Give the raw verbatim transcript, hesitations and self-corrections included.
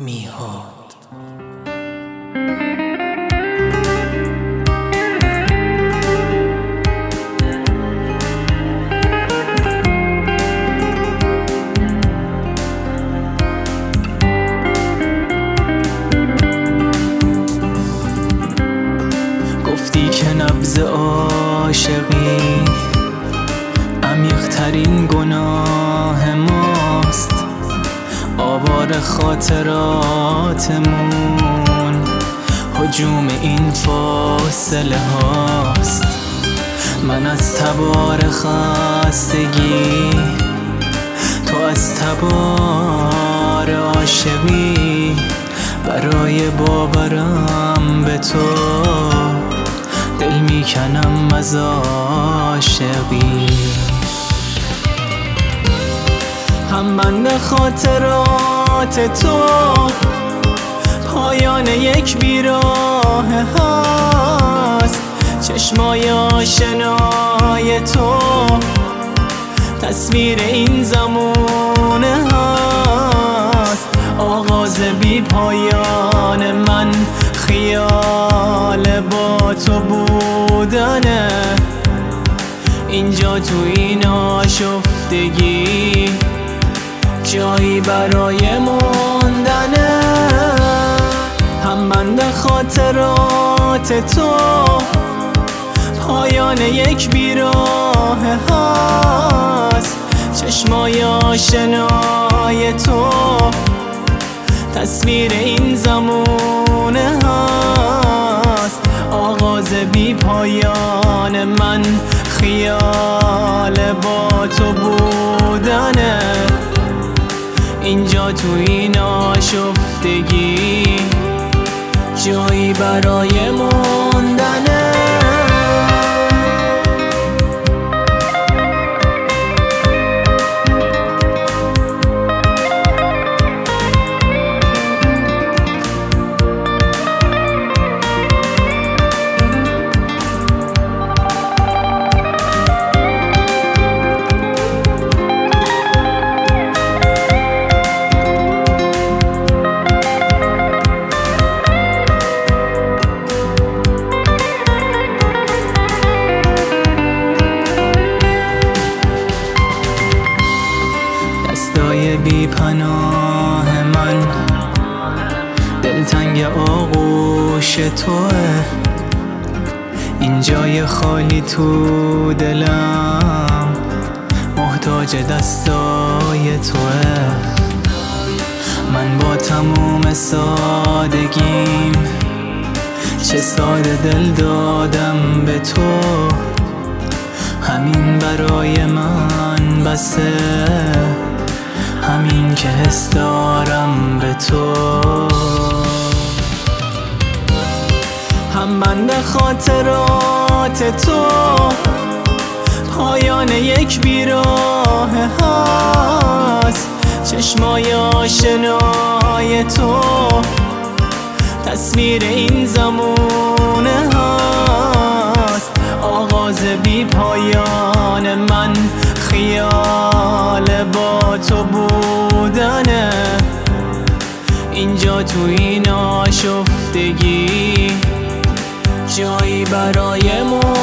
میهاد. گفتی که نبض عاشقی عمیق‌ترین گناه ماست، آوار خاطراتمون هجوم این فاصله هاست. من از تبار خستگی، تو از تبار عاشقی، برای باورم به تو دل میکنم از عاشقی. هم بند خاطرات تو پایان یک بیراه هست، چشمای آشنای تو تصویر این زمونه هست. آغاز بی پایان من خیال با تو بودنه، اینجا تو این آشفتگی جایی برای موندنه. هم بند خاطرات تو پایان یک بیراه هست، چشمای آشنای تو تصویر این زمونه هست. آغاز بی پایان من خیال با تو بودنه، اینجا تو این آشفتگی جایی برای موندنه. دستای بی پناه من دلتنگ آغوش توه، این جای خالی تو دلم محتاج دستای توه. من با تموم سادگیم چه ساده دل دادم به تو، همین برای من بسه، همین که حس دارم به تو. هم بند خاطرات تو پایان یک بیراه هست، چشمای آشنای تو تصویر این زمونه هست. آغاز بی پایان من خیال با تو بودنه، اینجا تو این آشفتگی جایی برای ما